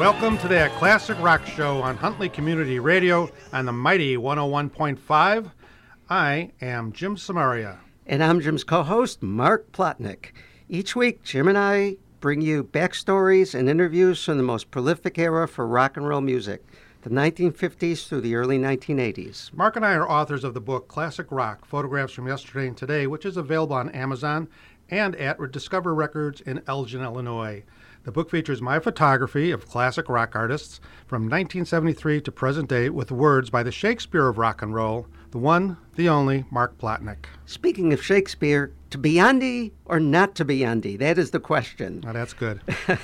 Welcome to the Classic Rock Show on Huntley Community Radio on the mighty 101.5. I am Jim Samaria. And I'm Jim's co-host, Mark Plotnick. Each week, Jim and I bring you backstories and interviews from the most prolific era for rock and roll music, the 1950s through the early 1980s. Mark and I are authors of the book Classic Rock, Photographs from Yesterday and Today, which is available on Amazon and at Discover Records in Elgin, Illinois. The book features my photography of classic rock artists from 1973 to present day with words by the Shakespeare of rock and roll, the one, the only, Mark Plotnick. Speaking of Shakespeare, to be Andy or not to be Andy? That is the question. Oh, that's good.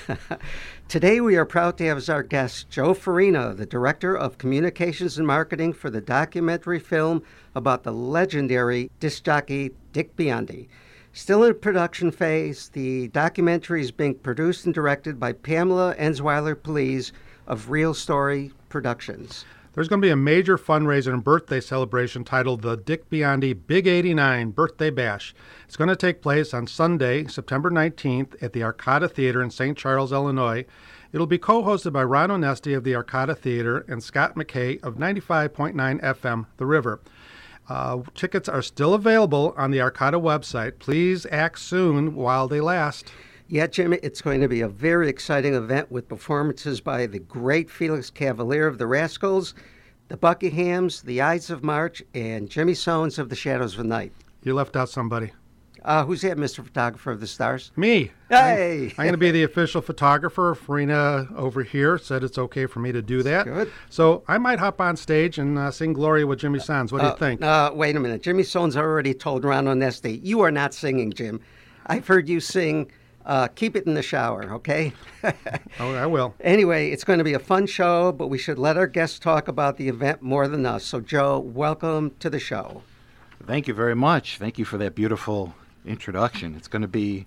Today we are proud to have as our guest Joe Farina, the Director of Communications and Marketing for the documentary film about the legendary disc jockey Dick Biondi. Still in production phase, the documentary is being produced and directed by Pamela Ensweiler-Please of Real Story Productions. There's going to be a major fundraiser and birthday celebration titled the Dick Biondi Big 89 Birthday Bash. It's going to take place on Sunday, September 19th at the Arcada Theater in St. Charles, Illinois. It'll be co-hosted by Ron Onesti of the Arcada Theater and Scott McKay of 95.9 FM The River. Tickets are still available on the Arcada website. Please act soon while they last. Yeah, Jim, it's going to be a very exciting event with performances by the great Felix Cavaliere of the Rascals, the Buckinghams, the Ides of March, and Jimmy Sones of the Shadows of Night. You left out somebody. Who's that, Mr. Photographer of the Stars? Me. Hey! I'm going to be the official photographer. Farina over here said it's okay for me to do that. Good. So I might hop on stage and sing Gloria with Jimmy Sones. What do you think? Wait a minute. Jimmy Sones already told Ron Onesti, you are not singing, Jim. I've heard you sing Keep It in the Shower, okay? Oh, I will. Anyway, it's going to be a fun show, but we should let our guests talk about the event more than us. So, Joe, welcome to the show. Thank you very much. Thank you for that beautiful introduction. It's going to be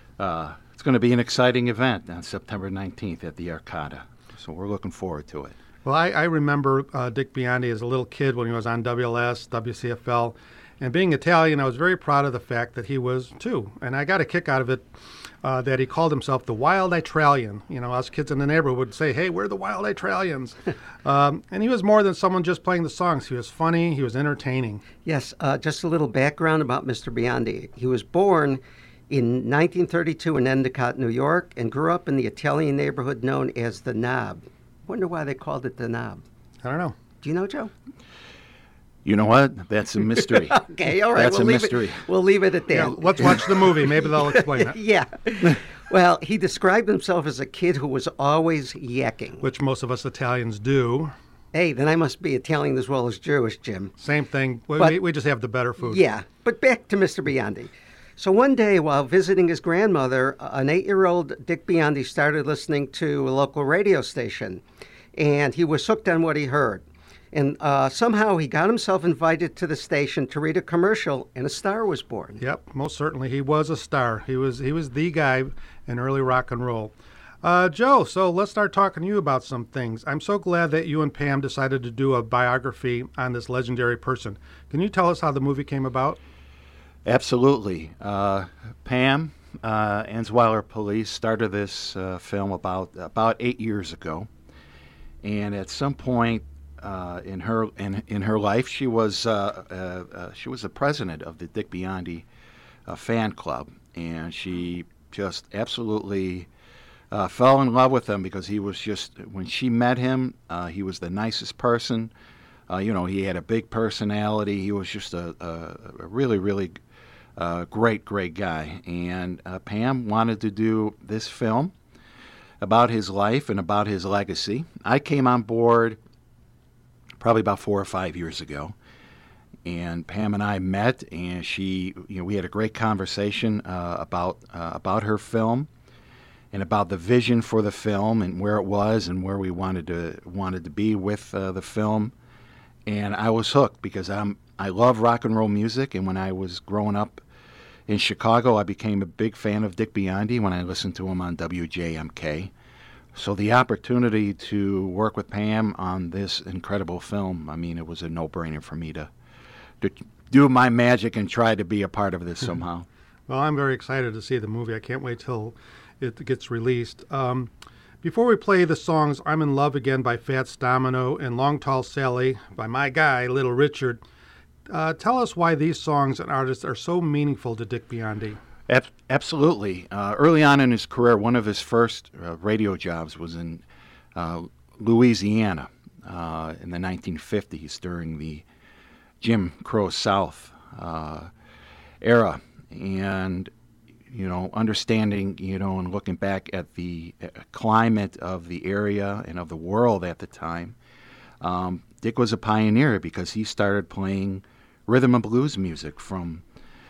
an exciting event on September 19th at the Arcada. So we're looking forward to it. Well, I remember Dick Biondi as a little kid when he was on WLS, WCFL. And being Italian, I was very proud of the fact that he was, too. And I got a kick out of it that he called himself the Wild Itralian. You know, us kids in the neighborhood would say, hey, we're the Wild Itralians. And he was more than someone just playing the songs. He was funny. He was entertaining. Yes, just a little background about Mr. Biondi. He was born in 1932 in Endicott, New York, and grew up in the Italian neighborhood known as the Knob. Wonder why they called it the Knob. I don't know. Do you know, Joe? You know what? That's a mystery. Okay, all right. That's a mystery. We'll leave it at that. Yeah, let's watch the movie. Maybe they'll explain it. Yeah. Well, he described himself as a kid who was always yakking. Which most of us Italians do. Hey, then I must be Italian as well as Jewish, Jim. Same thing. We just have the better food. Yeah, but back to Mr. Biondi. So one day while visiting his grandmother, an 8-year-old Dick Biondi started listening to a local radio station, and he was hooked on what he heard. And somehow he got himself invited to the station to read a commercial, and a star was born. Yep, most certainly. He was a star. He was the guy in early rock and roll. Joe, so let's start talking to you about some things. I'm so glad that you and Pam decided to do a biography on this legendary person. Can you tell us how the movie came about? Absolutely. Pam Ensweiler-Please started this film about 8 years ago, and at some point in her life, she was the president of the Dick Biondi fan club, and she just absolutely fell in love with him because he was just, when she met him, he was the nicest person. He had a big personality. He was just a really, really great guy. And Pam wanted to do this film about his life and about his legacy. I came on board probably about 4 or 5 years ago, and Pam and I met, and we had a great conversation about her film and about the vision for the film and where it was and where we wanted to be with the film. And I was hooked because I love rock and roll music, and when I was growing up in Chicago, I became a big fan of Dick Biondi when I listened to him on WJMK. So the opportunity to work with Pam on this incredible film, I mean, it was a no-brainer for me to do my magic and try to be a part of this somehow. Well, I'm very excited to see the movie. I can't wait till it gets released. Before we play the songs I'm in Love Again by Fats Domino and Long Tall Sally by my guy, Little Richard, tell us why these songs and artists are so meaningful to Dick Biondi. Absolutely. Early on in his career, one of his first radio jobs was in Louisiana in the 1950s during the Jim Crow South era. And, understanding, and looking back at the climate of the area and of the world at the time, Dick was a pioneer because he started playing rhythm and blues music from,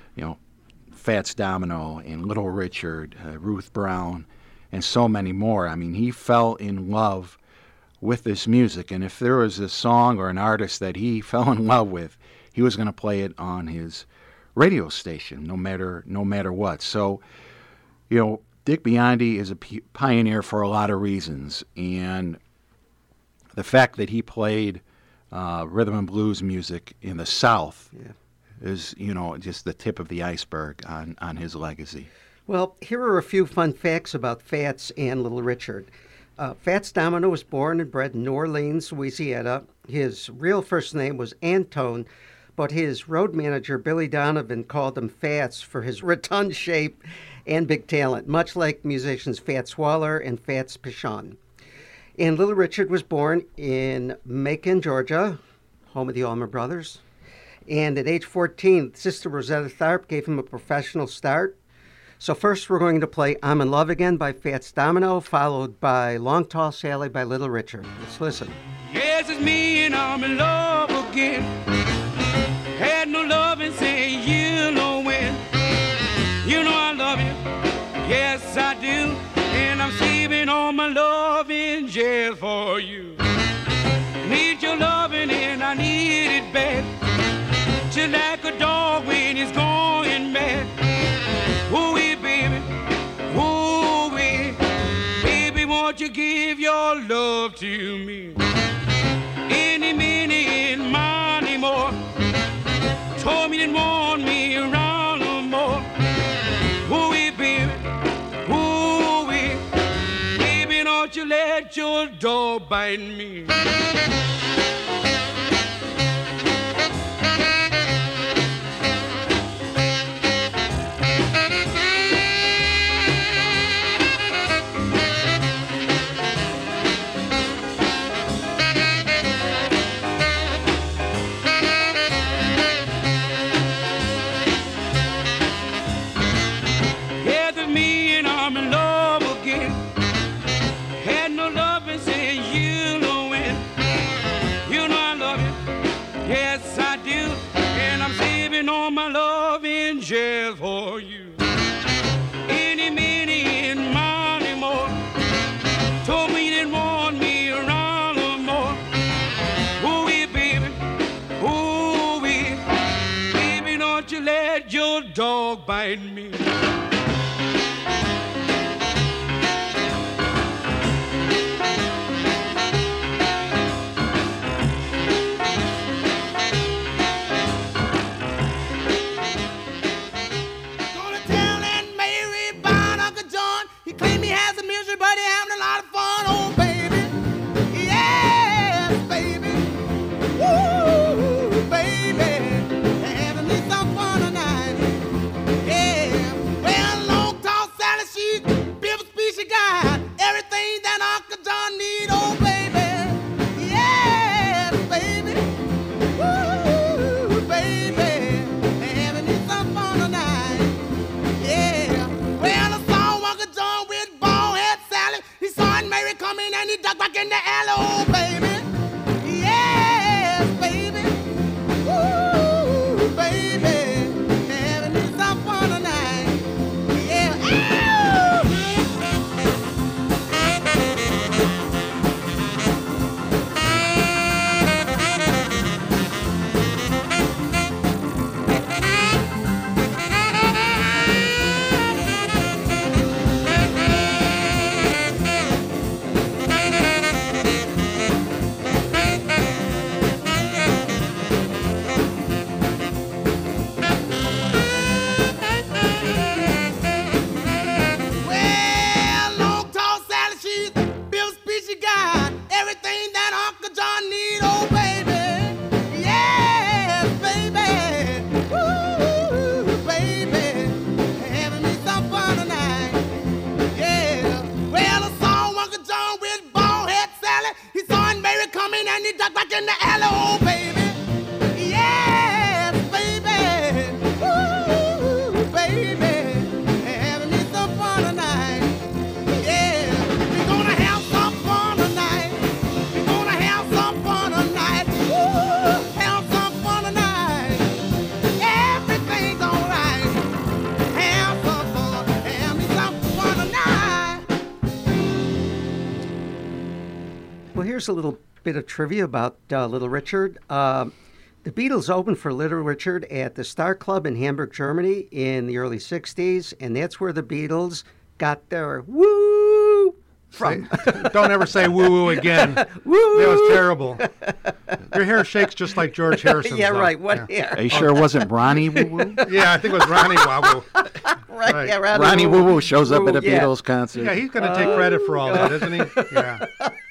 Fats Domino and Little Richard, Ruth Brown, and so many more. I mean, he fell in love with this music, and if there was a song or an artist that he fell in love with, he was going to play it on his radio station, no matter what. So, Dick Biondi is a pioneer for a lot of reasons, and the fact that he played rhythm and blues music in the South is, just the tip of the iceberg on his legacy. Well, here are a few fun facts about Fats and Little Richard. Fats Domino was born and bred in New Orleans, Louisiana. His real first name was Antone, but his road manager, Billy Donovan, called him Fats for his rotund shape and big talent, much like musicians Fats Waller and Fats Pichon. And Little Richard was born in Macon, Georgia, home of the Allman Brothers. And at age 14, Sister Rosetta Tharpe gave him a professional start. So first we're going to play I'm in Love Again by Fats Domino, followed by Long Tall Sally by Little Richard. Let's listen. Yes, it's me and I'm in love again. Had no love and say you know when. You know I love you, yes I do. And I'm saving all my love in jail for you. Need your loving and I need it bad. Just like a dog when he's going mad. Ooh-wee, baby, ooh-wee. Baby, won't you give your love to me? Any minute and money more. Told me didn't want me around no more. Ooh-wee, baby, ooh-wee. Baby, don't you let your dog bite me. Jail for you. Any minute and money more. Told me you didn't want me around no more. Ooh-wee, baby, ooh-wee. Baby, don't you let your dog bite me. Well, here's a little bit of trivia about Little Richard. The Beatles opened for Little Richard at the Star Club in Hamburg, Germany in the early 60s, and that's where the Beatles got their woo from. Don't ever say woo-woo again. Woo! That was terrible. Your hair shakes just like George Harrison's. Yeah, though. right. What hair? Are you sure it wasn't Ronnie Woo Woo? Yeah, I think it was Ronnie Woo-woo. Right, Right. yeah, Ronnie Woo Woo shows up at a yeah. Beatles concert. Yeah, he's going to take credit for all that, isn't he? Yeah.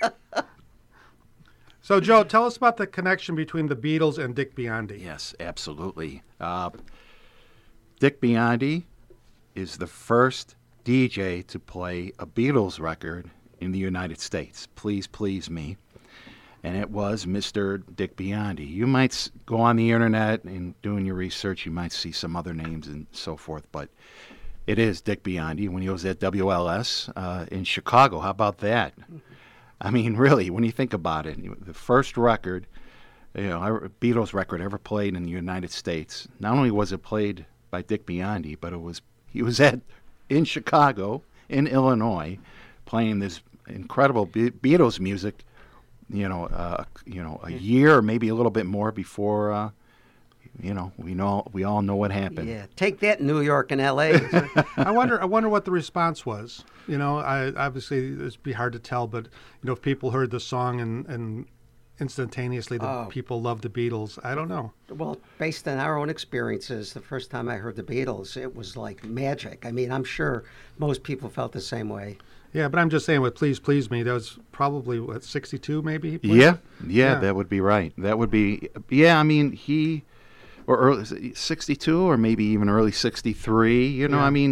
So, Joe, tell us about the connection between the Beatles and Dick Biondi. Yes, absolutely. Dick Biondi is the first DJ to play a Beatles record in the United States. Please, Please Me. And it was Mr. Dick Biondi. You might go on the internet and doing your research, you might see some other names and so forth, but it is Dick Biondi when he was at WLS in Chicago. How about that? I mean, really, when you think about it, the first record, Beatles record ever played in the United States, not only was it played by Dick Biondi, but he was in Chicago, in Illinois, playing this incredible Beatles music, a year or maybe a little bit more before, we all know what happened. Yeah, take that, New York and L.A. I wonder what the response was. Obviously it'd be hard to tell, but if people heard the song and instantaneously the people loved the Beatles, I don't know. Well, based on our own experiences, the first time I heard the Beatles, it was like magic. I mean, I'm sure most people felt the same way. Yeah, but I'm just saying with Please Please Me, that was probably, 62 maybe? He played it? Yeah, that would be right. That would be, I mean, or early 62 or maybe even early 63, you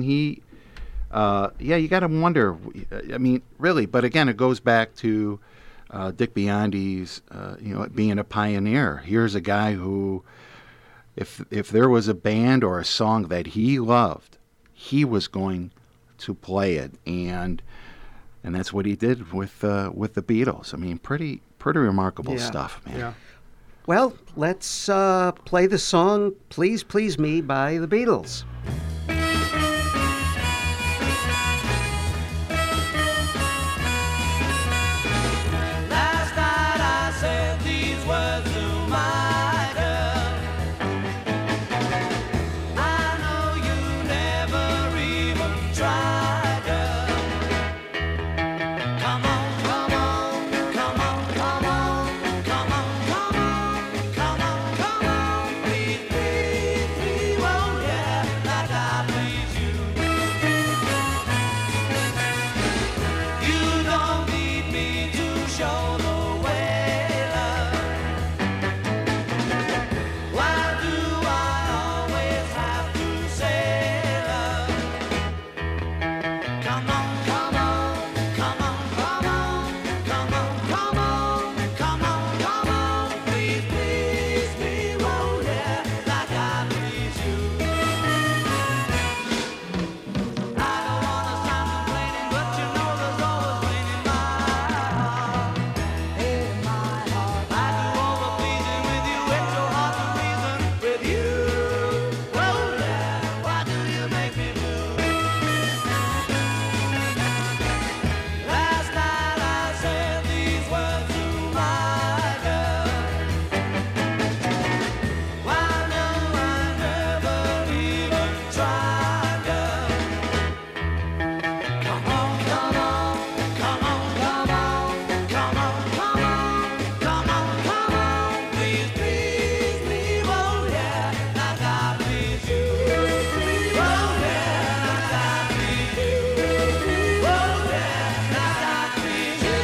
got to wonder, I mean, really, but again, it goes back to Dick Biondi's, being a pioneer. Here's a guy who, if there was a band or a song that he loved, he was going to play it, and that's what he did with the Beatles. I mean, pretty remarkable stuff, man. Yeah. Well, let's play the song Please Please Me by the Beatles. Last night I said these words to my girl. I know you never even tried, girl. Come on, come on, come on, come on, come on, come on, come on, come on. Please, please, please, oh yeah, like I please you. You don't need me to show the way, love. Why do I always have to say, love? Come on, come on, come on, come on, come on, come on, come on, come on. Please, please, please, oh yeah, like I please you. I don't wanna sound complaining, but you know there's always pain in my heart. In my heart. I do all the pleasing with you, it's so hard to reason with you. Oh yeah, why do you make me blue? Last night I said these words to my girl. Why do I never even try, girl? Come on, come on, come on, come on, come on, come on, come on, come on. Please, please, please, oh yeah, like I please you. Oh yeah, like I please you. Oh yeah, like I please you.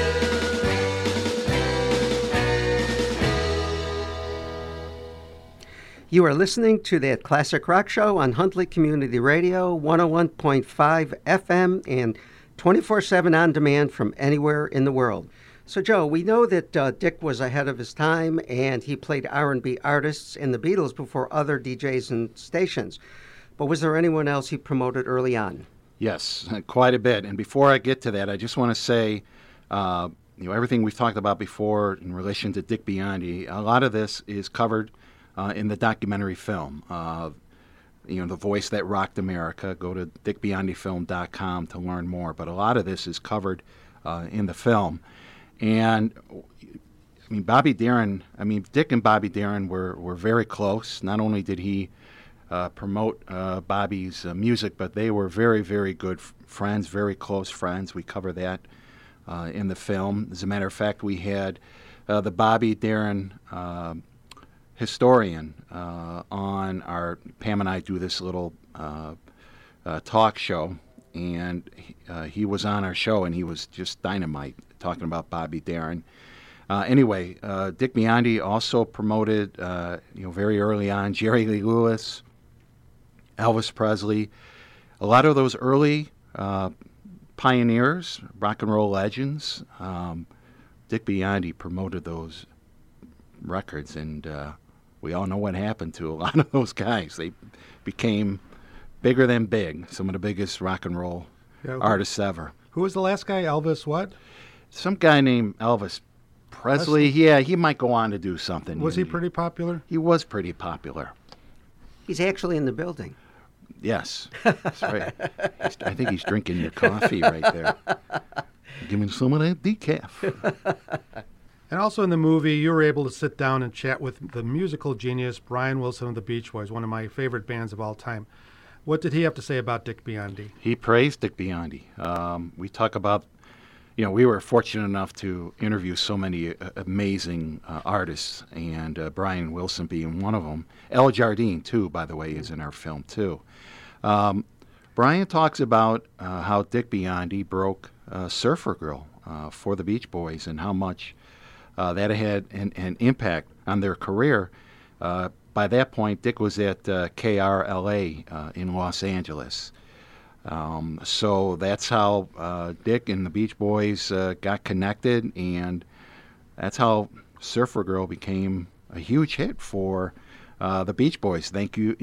You are listening to that classic rock show on Huntley Community Radio, 101.5 FM and 24/7 on demand from anywhere in the world. So, Joe, we know that Dick was ahead of his time, and he played R&B artists and the Beatles before other DJs and stations. But was there anyone else he promoted early on? Yes, quite a bit. And before I get to that, I just want to say, everything we've talked about before in relation to Dick Biondi, a lot of this is covered in the documentary film, The Voice That Rocked America. Go to dickbiondifilm.com to learn more. But a lot of this is covered in the film. And I mean, Dick and Bobby Darin were very close. Not only did he promote Bobby's music, but they were very, very good friends, very close friends. We cover that in the film. As a matter of fact, we had the Bobby Darin historian on our, Pam and I do this little talk show, and he was on our show, and he was just dynamite talking about Bobby Darin. Anyway, Dick Biondi also promoted, very early on, Jerry Lee Lewis, Elvis Presley, a lot of those early pioneers, rock and roll legends. Dick Biondi promoted those records, and we all know what happened to a lot of those guys. They became bigger than big, some of the biggest rock and roll artists ever. Who was the last guy? Elvis what? Some guy named Elvis Presley. Yeah, he might go on to do something. Was he pretty popular? He was pretty popular. He's actually in the building. Yes, that's right. I think he's drinking your coffee right there. Give me some of that decaf. And also in the movie, you were able to sit down and chat with the musical genius Brian Wilson of the Beach Boys, one of my favorite bands of all time. What did he have to say about Dick Biondi? He praised Dick Biondi. We talk about, we were fortunate enough to interview so many amazing artists, and Brian Wilson being one of them. El Jardine, too, by the way, is in our film, too. Brian talks about how Dick Biondi broke Surfer Girl for the Beach Boys and how much that had an impact on their career. By that point, Dick was at KRLA in Los Angeles. So that's how Dick and the Beach Boys got connected, and that's how Surfer Girl became a huge hit for the Beach Boys. Thanks to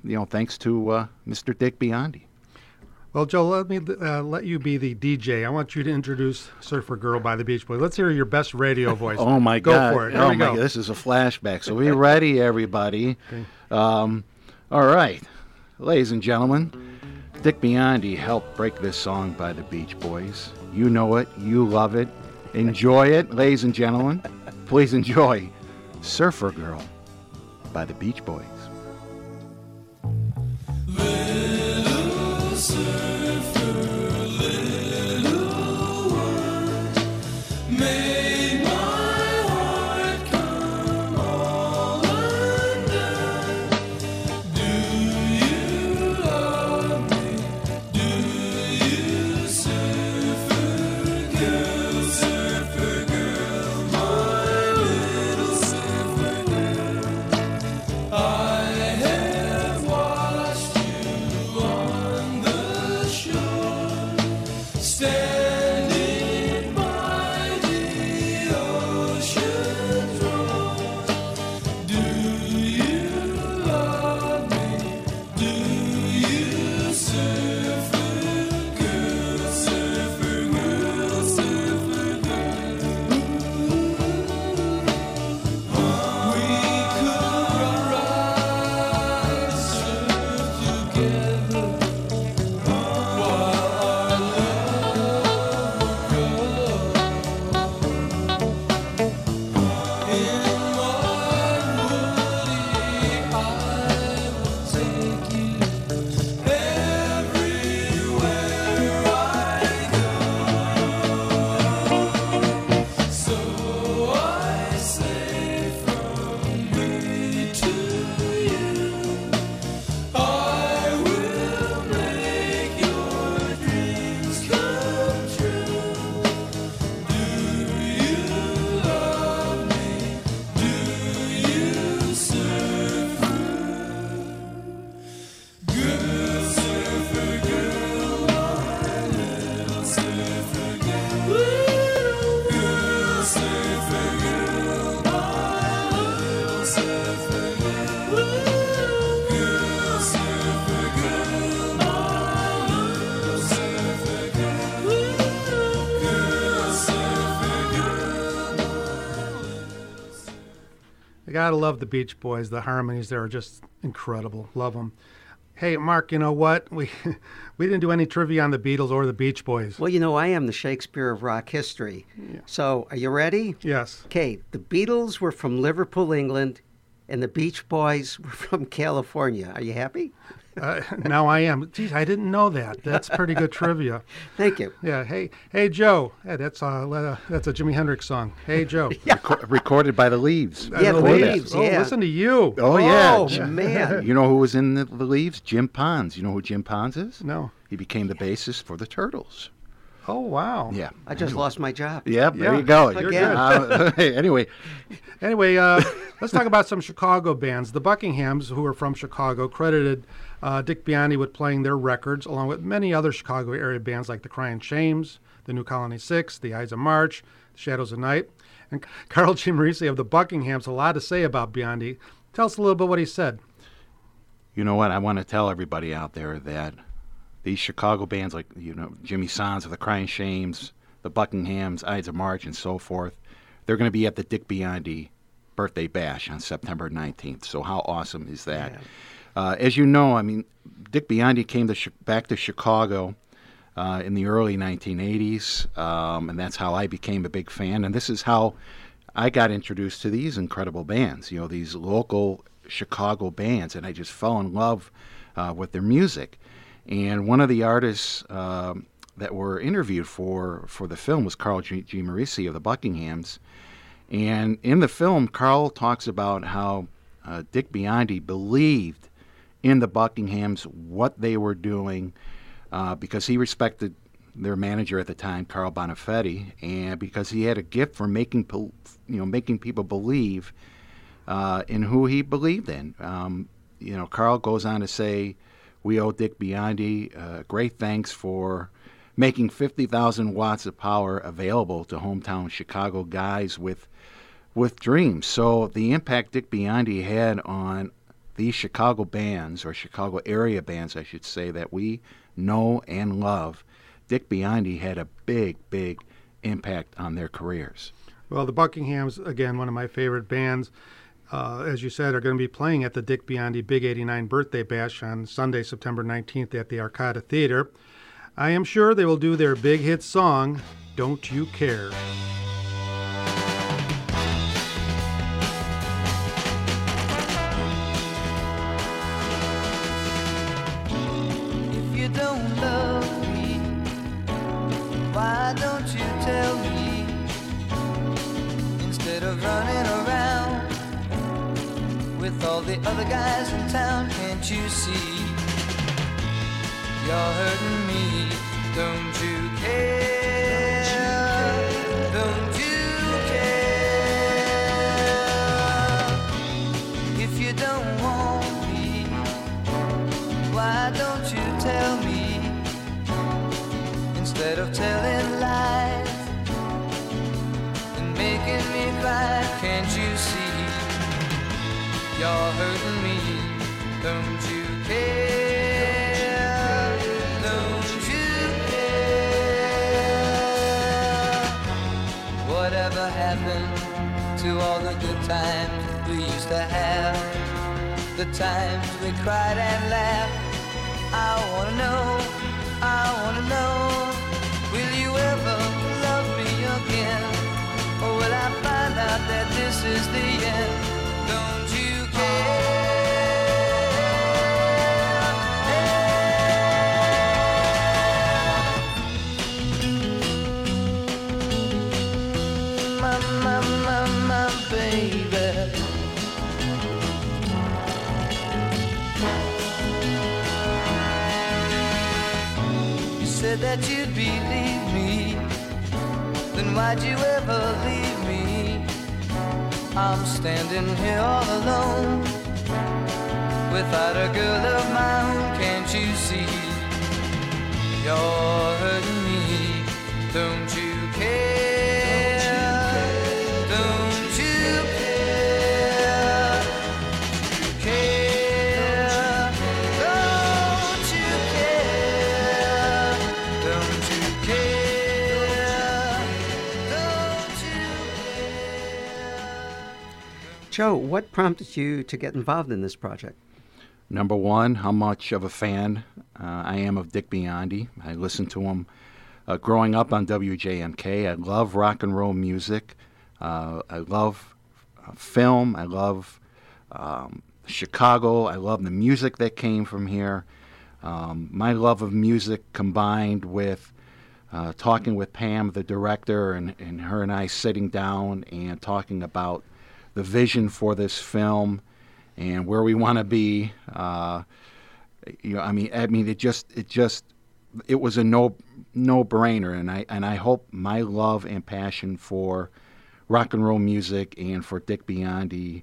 Mr. Dick Biondi. Well, Joe, let me let you be the DJ. I want you to introduce Surfer Girl by the Beach Boys. Let's hear your best radio voice. Oh, my God. Go for it. Here we go. This is a flashback. So be ready, everybody. Okay. All right. Ladies and gentlemen, Dick Biondi helped break this song by the Beach Boys. You know it. You love it. Enjoy it, ladies and gentlemen. Please enjoy Surfer Girl by the Beach Boys. Little surfer, little words made my heart come all undone. Do you love me? Do you, surfer girl, my little surfer girl? I have watched you on the shore, standing by the ocean's roar. Do you love me? Do you, surfer girl, surfer girl, surfer girl? We could ride and surf together while our love would grow. In my woody, I will take you everywhere I go. So I say from me to you, I will make your dreams come true. Do you love me? Do you, surfer girl, my little surfer girl? Girl, surfer girl, my little surfer girl. Girl, surfer girl, my little surfer girl. Girl, surfer girl. You gotta love the Beach Boys. The harmonies there are just incredible. Love them. Hey, Mark, you know what? We we didn't do any trivia on the Beatles or the Beach Boys. Well, you know, I am the Shakespeare of rock history. So, are you ready? Yes. Okay, the Beatles were from Liverpool, England, and the Beach Boys were from California. Are you happy? Now I am. Geez, I didn't know that. That's pretty good trivia. Thank you. Yeah. Hey, Joe. Hey, that's a Jimi Hendrix song. Hey, Joe. Recorded by the Leaves. Yeah, the Before that. Leaves. Oh, Yeah. listen to you. Oh, yeah. Oh, man. You know who was in the Leaves? Jim Pons. You know who Jim Pons is? No. He became the bassist for the Turtles. Oh, wow. Yeah. I just lost my job. Yeah, there Yeah, you go. you're good. Anyway, Anyway, let's talk about some Chicago bands. The Buckinghams, who are from Chicago, credited Dick Biondi with playing their records, along with many other Chicago area bands like the Crying Shames, the New Colony Six, the Ides of March, the Shadows of Night. And Carl G. Morrissey of the Buckinghams had a lot to say about Biondi. Tell us a little bit what he said. you know what? I want to tell everybody out there that these Chicago bands like, Jimmy Sands of the Crying Shames, the Buckinghams, Ides of March, and so forth, they're going to be at the Dick Biondi birthday bash on September 19th. So how awesome is that? As you know, I mean, Dick Biondi came back to Chicago in the early 1980s, and that's how I became a big fan. And this is how I got introduced to these incredible bands, these local Chicago bands, and I just fell in love with their music. And one of the artists that were interviewed for the film was Carl G. Morrissey of the Buckinghams. And in the film, Carl talks about how Dick Biondi believed in the Buckinghams, what they were doing, because he respected their manager at the time, Carl Bonifetti, and because he had a gift for making people believe in who he believed in. Carl goes on to say, "We owe Dick Biondi great thanks for making 50,000 watts of power available to hometown Chicago guys with dreams." So the impact Dick Biondi had on these Chicago bands, or Chicago area bands, I should say, that we know and love, Dick Biondi had a big, big impact on their careers. Well, the Buckinghams, again, one of my favorite bands, as you said, are going to be playing at the Dick Biondi Big 89 Birthday Bash on Sunday, September 19th at the Arcada Theater. I am sure they will do their big hit song, Don't You Care. If you don't love me, why don't you tell me? Instead of running around with all the other guys in town, can't you see? You're hurting me, don't you care? Don't you care? If you don't want me, why don't you tell me? Instead of telling lies and making me cry, can't you see? You're hurting me, don't you care? Don't you care? Whatever happened to all the good times we used to have? The times we cried and laughed. I wanna know, will you ever love me again? Or will I find out that this is the end? Don't you care? My baby. You said that you'd believe me, then why'd you ever leave me? I'm standing here all alone, without a girl of my own, can't you see? You're hurting me, don't you care? Don't you care? Care? Don't you care? Don't you care? Don't you care? Joe, what prompted you to get involved in this project? Number one, how much of a fan I am of Dick Biondi. I listened to him growing up on WJMK. I love rock and roll music. I love film. I love Chicago. I love the music that came from here. My love of music combined with talking with Pam, the director, and her and I sitting down and talking about the vision for this film and where we want to be. I mean, it was a no-brainer, and I hope my love and passion for rock and roll music and for Dick Biondi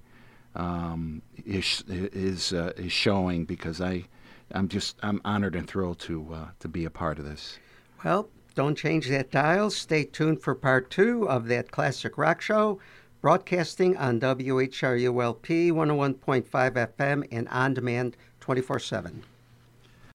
is showing, because I'm honored and thrilled to be a part of this. Well, don't change that dial. Stay tuned for part 2 of that classic rock show, broadcasting on WHRULP 101.5 FM and on demand 24/7.